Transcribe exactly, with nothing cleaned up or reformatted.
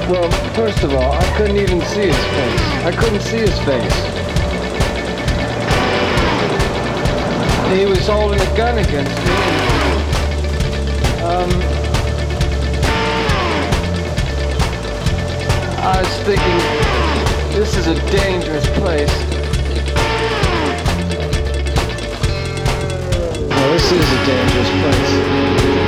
Well, first of all, I couldn't even see his face. I couldn't see his face. He was holding a gun against me. Um, I was thinking, this is a dangerous place. Well, this is a dangerous place.